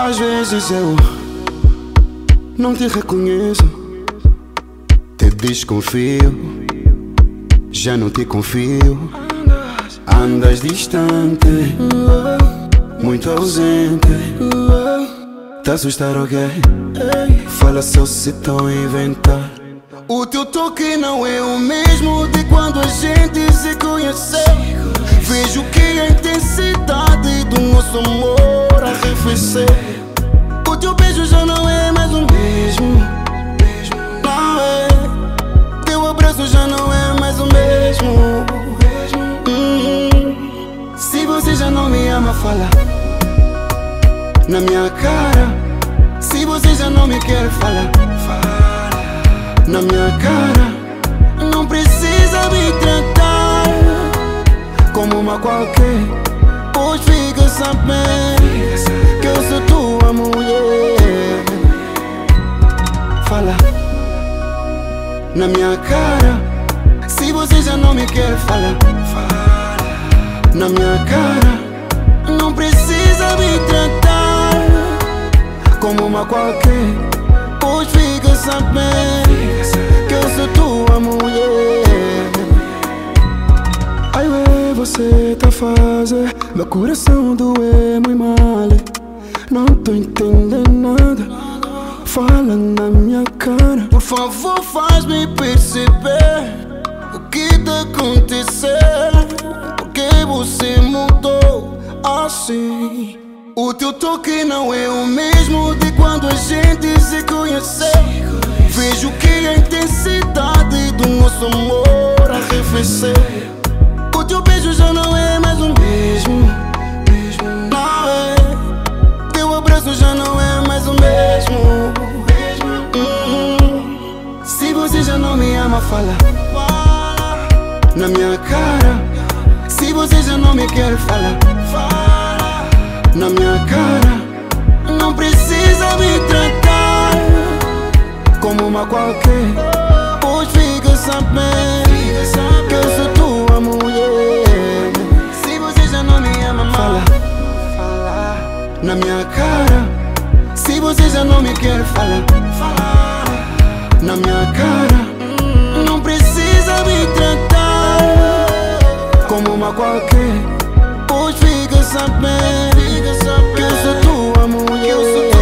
Às vezes eu não te reconheço, te desconfio, já não te confio. Andas distante, muito ausente. Te assustar alguém? Fala se eu se tô a inventar. O teu toque não é o mesmo de quando a gente se conheceu. Vejo que a intensidade do nosso amor arrefeceu. O teu beijo já não é mais o mesmo. Não é. Teu abraço já não é mais o mesmo. Se você já não me ama, fala na minha cara. Se você já não me quer, fala na minha cara. Não precisa me tratar como uma qualquer, pois fica sabendo que eu sou tua mulher. Fala na minha cara. Se você já não me quer, fala na minha cara. Não precisa me tratar como uma qualquer, pois fica sabendo que eu sou tua mulher. Ai, ué, você tá fazendo meu coração doer muito mal. Não tô entendendo nada. Fala na minha cara. Por favor, faz-me perceber o que tá acontecendo. Porque você mudou assim. O teu toque não é o mesmo de quando a gente se conheceu. Vejo que a intensidade do nosso amor arrefeceu. O teu beijo já não é mais o mesmo. Não é. Teu abraço já não é mais o mesmo. Se você já não me ama, fala na minha cara. Se você já não me quer, fala na minha cara. Não precisa me tratar como uma qualquer, pois fica sabendo que eu sou tua mulher. Se você já não me ama, fala na minha cara. Se você já não me quer, fala na minha cara. Não precisa me tratar como uma qualquer, pois fica sabendo que eu sou tua mulher.